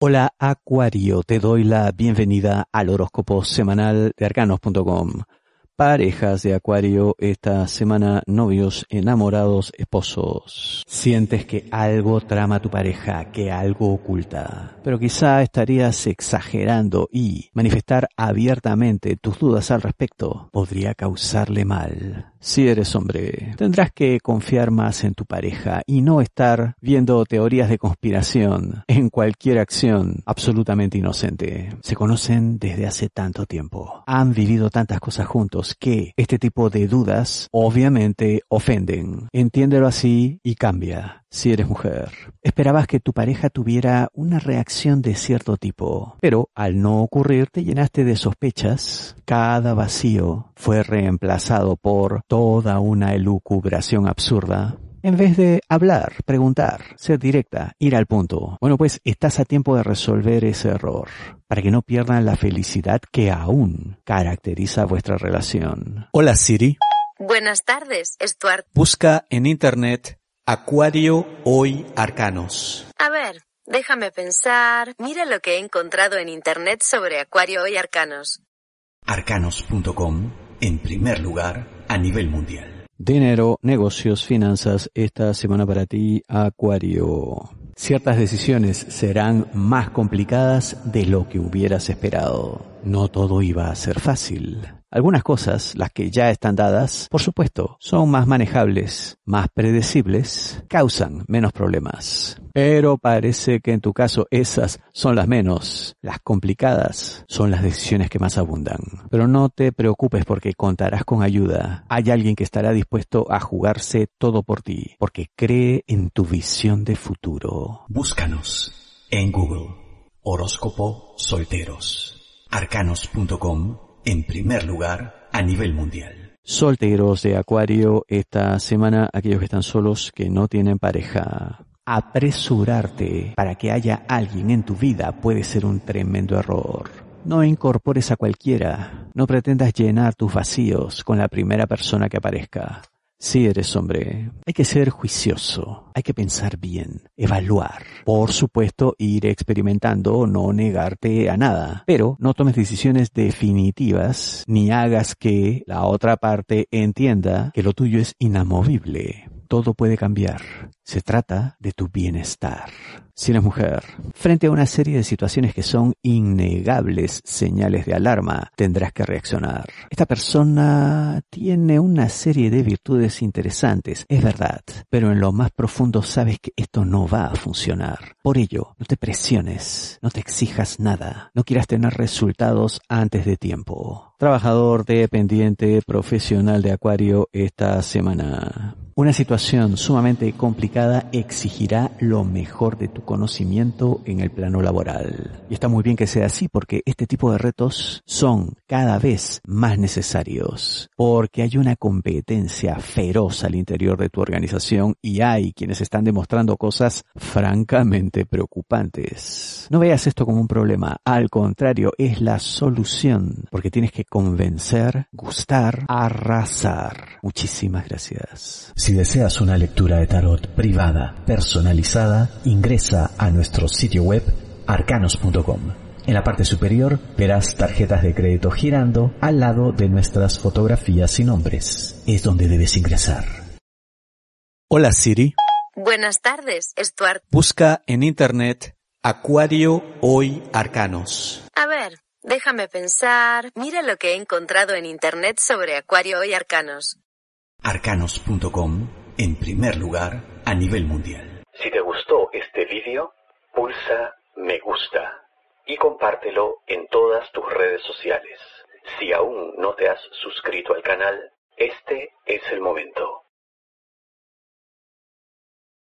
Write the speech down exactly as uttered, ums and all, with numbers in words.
Hola Acuario, te doy la bienvenida al horóscopo semanal de arcanos punto com. Parejas de Acuario, esta semana novios, enamorados, esposos. Sientes que algo trama tu pareja, que algo oculta. Pero quizá estarías exagerando y manifestar abiertamente tus dudas al respecto podría causarle mal. Si eres hombre, tendrás que confiar más en tu pareja y no estar viendo teorías de conspiración en cualquier acción absolutamente inocente. Se conocen desde hace tanto tiempo. Han vivido tantas cosas juntos que este tipo de dudas obviamente ofenden. Entiéndelo así y cambia. Si eres mujer, esperabas que tu pareja tuviera una reacción de cierto tipo, pero al no ocurrir te llenaste de sospechas. Cada vacío fue reemplazado por toda una elucubración absurda. En vez de hablar, preguntar, ser directa, ir al punto. Bueno, pues estás a tiempo de resolver ese error, para que no pierdan la felicidad que aún caracteriza vuestra relación. Hola Siri. Buenas tardes, Stuart. Busca en internet Acuario Hoy Arcanos. A ver, déjame pensar. Mira lo que he encontrado en internet sobre Acuario Hoy Arcanos. arcanos punto com, en primer lugar a nivel mundial. Dinero, negocios, finanzas, esta semana para ti, Acuario. Ciertas decisiones serán más complicadas de lo que hubieras esperado. No todo iba a ser fácil. Algunas cosas, las que ya están dadas, por supuesto, son más manejables, más predecibles, causan menos problemas. Pero parece que en tu caso esas son las menos. Las complicadas son las decisiones que más abundan. Pero no te preocupes porque contarás con ayuda. Hay alguien que estará dispuesto a jugarse todo por ti, porque cree en tu visión de futuro. Búscanos en Google. Horóscopo Solteros. arcanos punto com, en primer lugar a nivel mundial. Solteros de Acuario, esta semana aquellos que están solos, que no tienen pareja. Apresurarte para que haya alguien en tu vida puede ser un tremendo error. No incorpores a cualquiera. No pretendas llenar tus vacíos con la primera persona que aparezca. Si eres hombre, hay que ser juicioso, hay que pensar bien, evaluar. Por supuesto, ir experimentando, no negarte a nada. Pero no tomes decisiones definitivas, ni hagas que la otra parte entienda que lo tuyo es inamovible. Todo puede cambiar. Se trata de tu bienestar. Si eres mujer, frente a una serie de situaciones que son innegables señales de alarma, tendrás que reaccionar. Esta persona tiene una serie de virtudes interesantes, es verdad, pero en lo más profundo sabes que esto no va a funcionar. Por ello, no te presiones, no te exijas nada, no quieras tener resultados antes de tiempo. Trabajador dependiente profesional de Acuario esta semana. Una situación sumamente complicada exigirá lo mejor de tu conocimiento en el plano laboral. Y está muy bien que sea así porque este tipo de retos son cada vez más necesarios. Porque hay una competencia feroz al interior de tu organización y hay quienes están demostrando cosas francamente preocupantes. No veas esto como un problema, al contrario, es la solución. Porque tienes que convencer, gustar, arrasar. Muchísimas gracias. Si deseas una lectura de tarot privada, personalizada, ingresa a nuestro sitio web arcanos punto com. En la parte superior verás tarjetas de crédito girando al lado de nuestras fotografías y nombres. Es donde debes ingresar. Hola Siri. Buenas tardes, Stuart. Busca en internet Acuario Hoy Arcanos. A ver, déjame pensar. Mira lo que he encontrado en internet sobre Acuario Hoy Arcanos. arcanos punto com, en primer lugar a nivel mundial. Si te gustó este vídeo, pulsa me gusta y compártelo en todas tus redes sociales. Si aún no te has suscrito al canal, este es el momento.